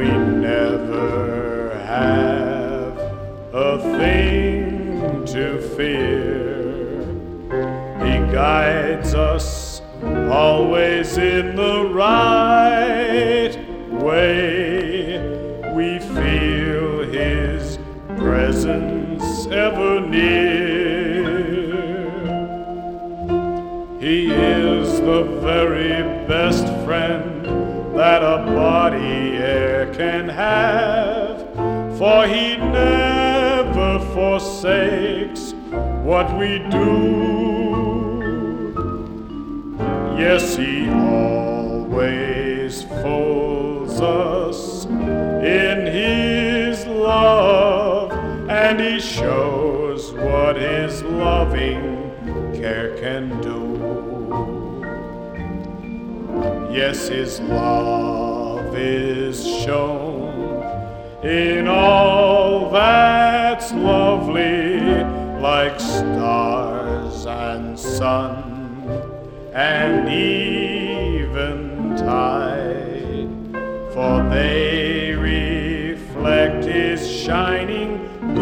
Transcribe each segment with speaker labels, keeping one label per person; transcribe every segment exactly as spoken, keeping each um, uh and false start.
Speaker 1: we never have a thing to fear. He guides us always in the right way. We feel His presence ever near. He is the very best friend that a body e'er can have, for He never forsakes what we do. Yes, He always folds us in His love, and He shows what His loving care can do. Yes, His love is shown in all that's lovely, like stars and sun and eventide, for they reflect His shining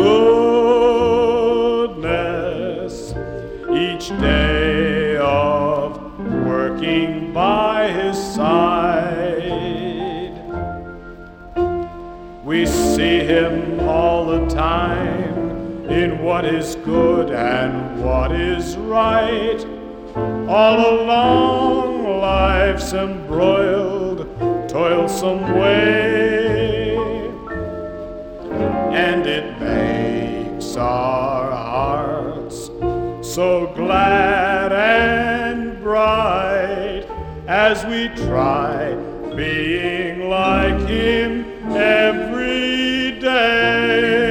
Speaker 1: goodness each day of working by His side. We see Him all the time in what is good and what is right, all along life's embroiled, toilsome way, and it makes our hearts so glad and bright as we try being like Him every day.